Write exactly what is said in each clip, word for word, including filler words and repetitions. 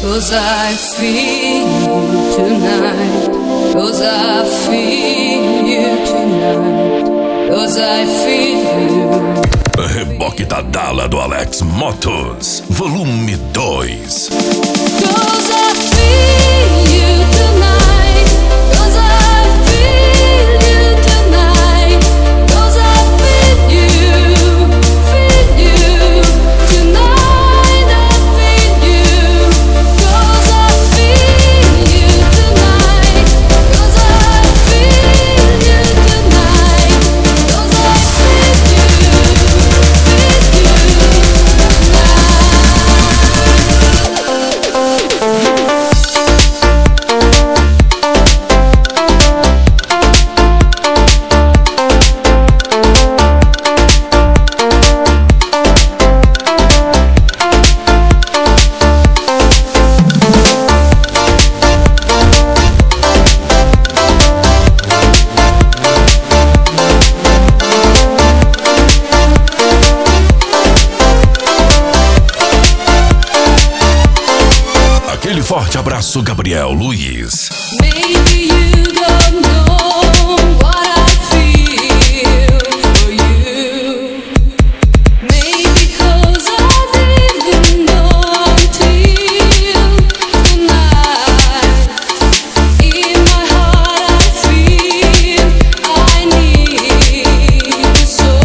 'Cause I feel you tonight. 'Cause I feel you tonight. 'Cause I feel you. Reboque da Dala do Alex Motos, volume dois. 'Cause I feel you tonight. 'Cause I feel you tonight. 'Cause I feel you, feel you tonight. I feel you. 'Cause I feel you tonight. 'Cause I feel you tonight. 'Cause I feel you, feel you tonight. Aquele forte abraço, Gabriel Luiz. Maybe you don't know what I feel for you. Maybe 'cause I didn't know till tonight. In my heart I feel I need you so.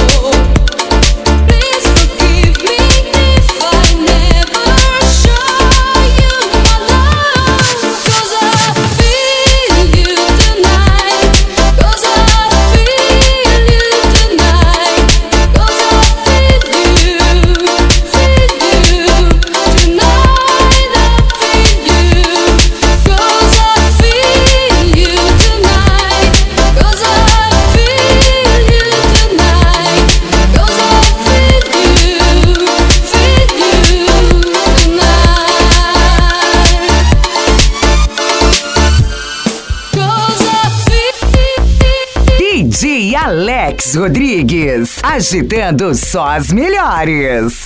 Please forgive me if I never show you my love. 'Cause I feel you tonight. 'Cause I feel you tonight. 'Cause I feel you, feel you tonight. I feel you. 'Cause I feel you tonight. 'Cause I feel you tonight. 'Cause I feel you, feel you tonight. 'Cause I feel. D J Alex Rodrigues, agitando só as melhores.